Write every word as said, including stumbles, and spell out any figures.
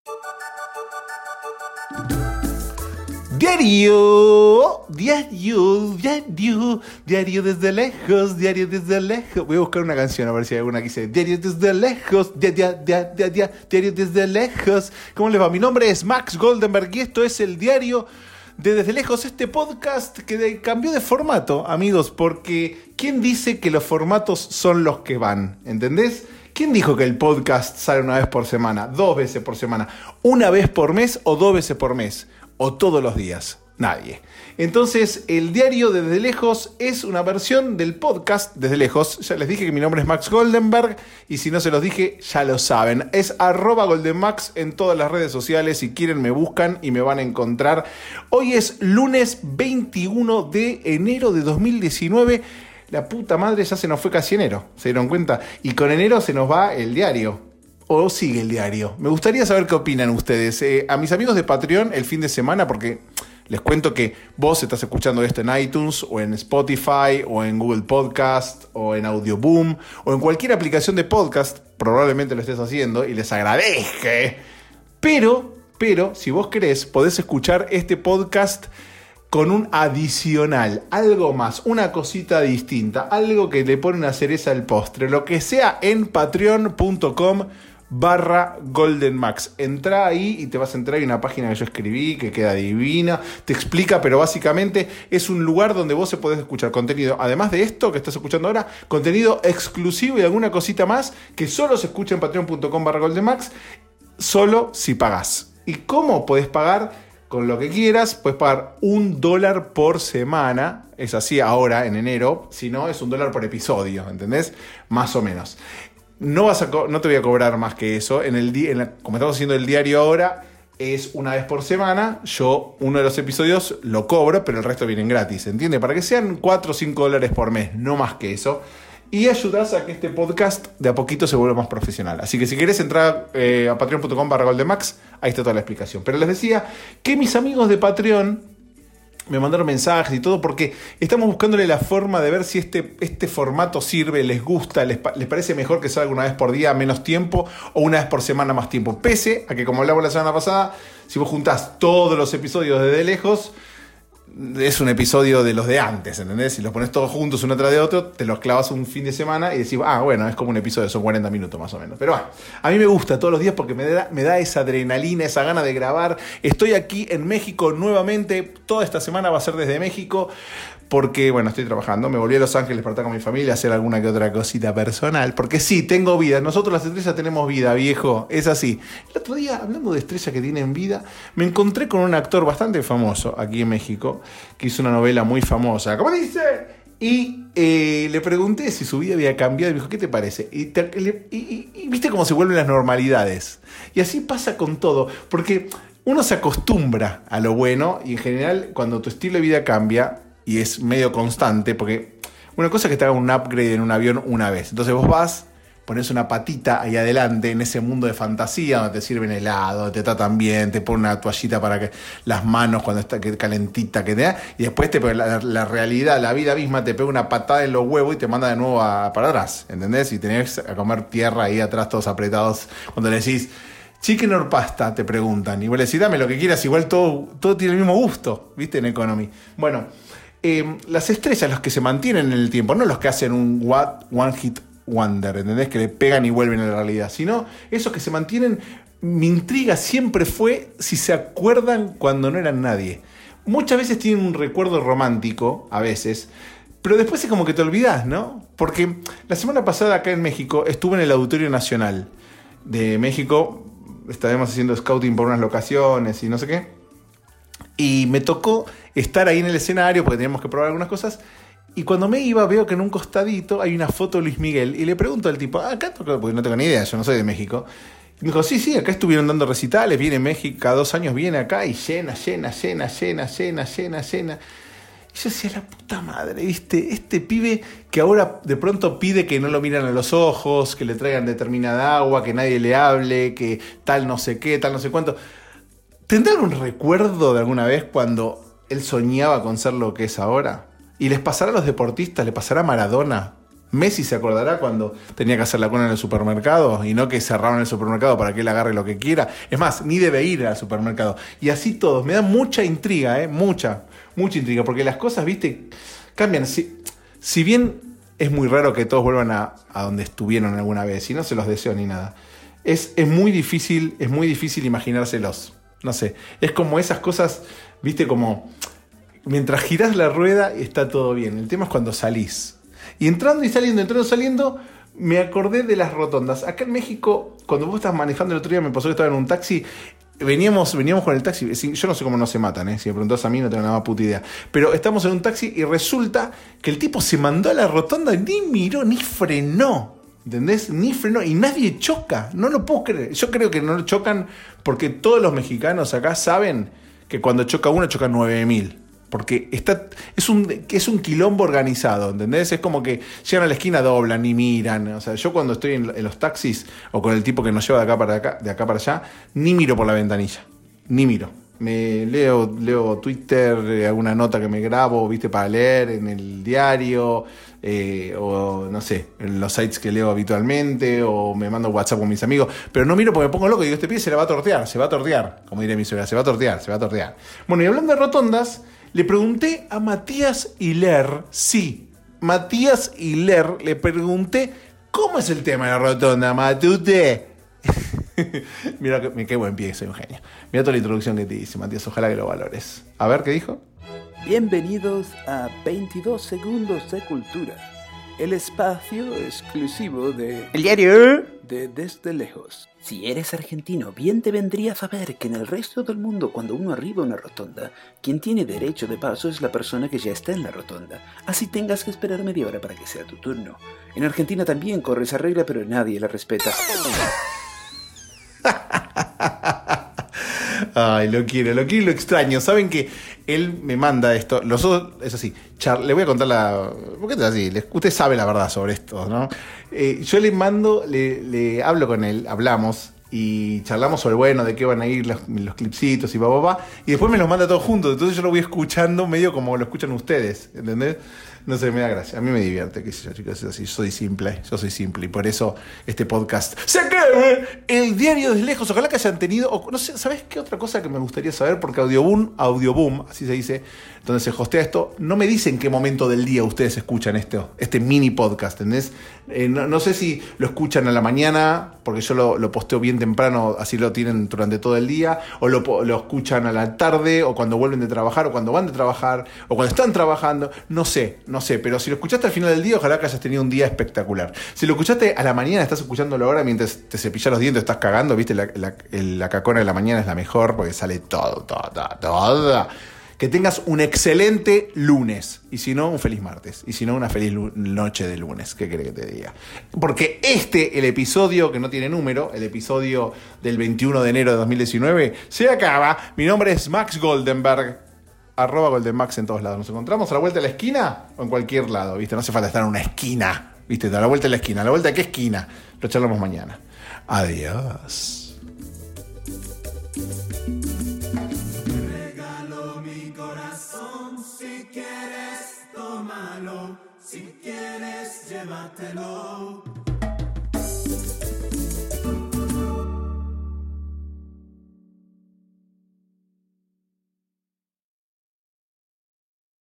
Diario, diario, diario, diario desde lejos, diario desde lejos. Voy a buscar una canción a ver si hay alguna que dice diario desde lejos, dia, dia, dia, dia, dia, diario desde lejos. ¿Cómo les va? Mi nombre es Max Goldenberg y esto es el diario de Desde Lejos, este podcast que de, cambió de formato, amigos, porque ¿quién dice que los formatos son los que van? ¿Entendés? ¿Quién dijo que el podcast sale una vez por semana, dos veces por semana, una vez por mes o dos veces por mes? ¿O todos los días? Nadie. Entonces, el diario de Desde Lejos es una versión del podcast Desde Lejos. Ya les dije que mi nombre es Max Goldenberg y si no se los dije, ya lo saben. Es arroba goldenmax en todas las redes sociales. Si quieren me buscan y me van a encontrar. Hoy es lunes veintiuno de enero de dos mil diecinueve. La puta madre, ya se nos fue casi enero. ¿Se dieron cuenta? Y con enero se nos va el diario. ¿O sigue el diario? Me gustaría saber qué opinan ustedes. Eh, a mis amigos de Patreon el fin de semana, porque les cuento que vos estás escuchando esto en iTunes, o en Spotify, o en Google Podcast, o en Audioboom, o en cualquier aplicación de podcast, probablemente lo estés haciendo, y les agradezco. Pero, pero, si vos querés, podés escuchar este podcast con un adicional, algo más, una cosita distinta, algo que le pone una cereza al postre, lo que sea en patreon punto com barra goldenmax. Entrá ahí y te vas a entrar en una página que yo escribí, que queda divina, te explica, pero básicamente es un lugar donde vos se podés escuchar contenido, además de esto que estás escuchando ahora, contenido exclusivo y alguna cosita más que solo se escucha en patreon punto com barra goldenmax, solo si pagás. ¿Y cómo podés pagar? Con lo que quieras, puedes pagar un dólar por semana, es así ahora en enero, si no es un dólar por episodio, ¿entendés? Más o menos. No, vas a co- no te voy a cobrar más que eso. En el di- en la, como estamos haciendo el diario ahora, es una vez por semana. Yo uno de los episodios lo cobro, pero el resto vienen gratis, ¿entiendes? Para que sean cuatro o cinco dólares por mes, no más que eso. Y ayudás a que este podcast de a poquito se vuelva más profesional. Así que si querés entrar eh, a patreon punto com barra goldenmax, ahí está toda la explicación. Pero les decía que mis amigos de Patreon me mandaron mensajes y todo porque estamos buscándole la forma de ver si este, este formato sirve, les gusta, les, les parece mejor que salga una vez por día menos tiempo o una vez por semana más tiempo. Pese a que, como hablamos la semana pasada, si vos juntás todos los episodios desde lejos, es un episodio de los de antes, ¿entendés? Si los pones todos juntos uno tras de otro, te los clavas un fin de semana y decís, ah, bueno, es como un episodio, son cuarenta minutos más o menos. Pero bueno, a mí me gusta todos los días porque me da, me da esa adrenalina, esa gana de grabar. Estoy aquí en México nuevamente, toda esta semana va a ser desde México, porque, bueno, estoy trabajando, me volví a Los Ángeles para estar con mi familia, hacer alguna que otra cosita personal, porque sí, tengo vida, nosotros las estrellas tenemos vida, viejo, es así. El otro día, hablando de estrellas que tienen vida, me encontré con un actor bastante famoso aquí en México, que hizo una novela muy famosa, ¿cómo dice? Y eh, le pregunté si su vida había cambiado y me dijo, ¿qué te parece? Y, te, le, y, y, y viste cómo se vuelven las normalidades. Y así pasa con todo, porque uno se acostumbra a lo bueno y en general cuando tu estilo de vida cambia, y es medio constante, porque una cosa es que te haga un upgrade en un avión una vez. Entonces vos vas, pones una patita ahí adelante en ese mundo de fantasía donde te sirven helado, te tratan bien, te ponen una toallita para que las manos cuando está calentita que te da, y después te la, la realidad, la vida misma te pega una patada en los huevos y te manda de nuevo a, para atrás, ¿entendés? Y tenés a comer tierra ahí atrás todos apretados cuando le decís chicken or pasta, te preguntan, y vos le decís dame lo que quieras, igual todo, todo tiene el mismo gusto, ¿viste? En Economy. Bueno, Eh, las estrellas, los que se mantienen en el tiempo, no los que hacen un what, one hit wonder, ¿entendés? Que le pegan y vuelven a la realidad, sino esos que se mantienen. Mi intriga siempre fue si se acuerdan cuando no eran nadie. Muchas veces tienen un recuerdo romántico, a veces, pero después es como que te olvidás, ¿no? Porque la semana pasada acá en México estuve en el Auditorio Nacional de México, estábamos haciendo scouting por unas locaciones y no sé qué, y me tocó estar ahí en el escenario porque teníamos que probar algunas cosas. Y cuando me iba veo que en un costadito hay una foto de Luis Miguel. Y le pregunto al tipo, ah, acá toca, porque no tengo ni idea, yo no soy de México. Y me dijo, sí, sí, acá estuvieron dando recitales, viene México, cada dos años viene acá y llena, llena, llena, llena, llena, llena, llena. Y yo decía, la puta madre, ¿viste? Este pibe que ahora de pronto pide que no lo miran a los ojos, que le traigan determinada agua, que nadie le hable, que tal no sé qué, tal no sé cuánto. ¿Tendrá algún recuerdo de alguna vez cuando él soñaba con ser lo que es ahora? ¿Y les pasará a los deportistas? ¿Le pasará a Maradona? Messi se acordará cuando tenía que hacer la cola en el supermercado y no que cerraron el supermercado para que él agarre lo que quiera. Es más, ni debe ir al supermercado. Y así todos. Me da mucha intriga, ¿eh? Mucha, mucha intriga. Porque las cosas, viste, cambian. Si, si bien es muy raro que todos vuelvan a, a donde estuvieron alguna vez, y no se los deseo ni nada, es, es muy difícil, es muy difícil imaginárselos. No sé, es como esas cosas, viste, como mientras girás la rueda está todo bien. El tema es cuando salís. Y entrando y saliendo, entrando y saliendo, me acordé de las rotondas. Acá en México, cuando vos estás manejando el otro día, me pasó que estaba en un taxi. Veníamos, veníamos con el taxi. Yo no sé cómo no se matan, ¿eh? Si me preguntás a mí, no tengo nada más puta idea. Pero estamos en un taxi y resulta que el tipo se mandó a la rotonda, ni miró, ni frenó. ¿Entendés? Ni frenó y nadie choca. No lo puedo creer. Yo creo que no lo chocan porque todos los mexicanos acá saben que cuando choca uno, chocan nueve mil. Porque está, es, un, es un quilombo organizado, ¿entendés? Es como que llegan a la esquina, doblan y miran. O sea, yo cuando estoy en, en los taxis o con el tipo que nos lleva de acá para acá, de acá para allá, ni miro por la ventanilla. Ni miro. Me leo, leo Twitter, eh, alguna nota que me grabo, viste, para leer en el diario, eh, o no sé, en los sites que leo habitualmente, o me mando WhatsApp con mis amigos, pero no miro porque me pongo loco y digo, este pibe se la va a tortear, se va a tortear, como diría mi suegra, se va a tortear, se va a tortear. Bueno, y hablando de rotondas, le pregunté a Matías Hiler, sí, Matías Hiler, le pregunté, ¿cómo es el tema de la rotonda, Matute? Mira, qué buen pie, soy un genio. Mira toda la introducción que te dice, Matías, ojalá que lo valores. A ver, ¿qué dijo? Bienvenidos a veintidós segundos de cultura, el espacio exclusivo de... El diario de Desde Lejos. Si eres argentino, bien te vendría saber que en el resto del mundo, cuando uno arriba una rotonda, quien tiene derecho de paso es la persona que ya está en la rotonda. Así tengas que esperar media hora para que sea tu turno. En Argentina también corre esa regla, pero nadie la respeta. Ay, lo quiero, lo quiero y lo extraño. Saben que él me manda esto. Los otros, es así. Char, le voy a contar la. ¿Por qué es así? Usted sabe la verdad sobre esto, ¿no? Eh, yo le mando, le, le hablo con él, hablamos y charlamos sobre, bueno, de qué van a ir los, los clipsitos y papá, papá. Y después me los manda todos juntos. Entonces yo lo voy escuchando medio como lo escuchan ustedes, ¿entendés? No sé, me da gracia. A mí me divierte, qué sé yo, chicos, es así. Yo soy simple, yo soy simple. Y por eso este podcast se acaba. El diario Desde Lejos. Ojalá que hayan tenido... O, no sé, ¿sabes qué otra cosa que me gustaría saber? Porque Audioboom, Audioboom, así se dice, donde se hostea esto, no me dice en qué momento del día ustedes escuchan esto, este mini podcast, ¿entendés? Eh, no, no sé si lo escuchan a la mañana, porque yo lo, lo posteo bien temprano, así lo tienen durante todo el día, o lo, lo escuchan a la tarde, o cuando vuelven de trabajar, o cuando van de trabajar, o cuando están trabajando, no sé, no sé, pero si lo escuchaste al final del día, ojalá que hayas tenido un día espectacular. Si lo escuchaste a la mañana, estás escuchándolo ahora mientras te cepillas los dientes, estás cagando, viste, la, la, la cacona de la mañana es la mejor, porque sale todo, todo, todo, todo. Que tengas un excelente lunes. Y si no, un feliz martes. Y si no, una feliz lu- noche de lunes. ¿Qué querés que te diga? Porque este, el episodio que no tiene número, el episodio del veintiuno de enero de dos mil diecinueve, se acaba. Mi nombre es Max Goldenberg. Arroba Goldenmax en todos lados. Nos encontramos a la vuelta de la esquina o en cualquier lado, ¿viste? No hace falta estar en una esquina, ¿viste? A la vuelta de la esquina. ¿A la vuelta de qué esquina? Lo charlamos mañana. Adiós. Si quieres, tómalo. Si quieres, llévatelo.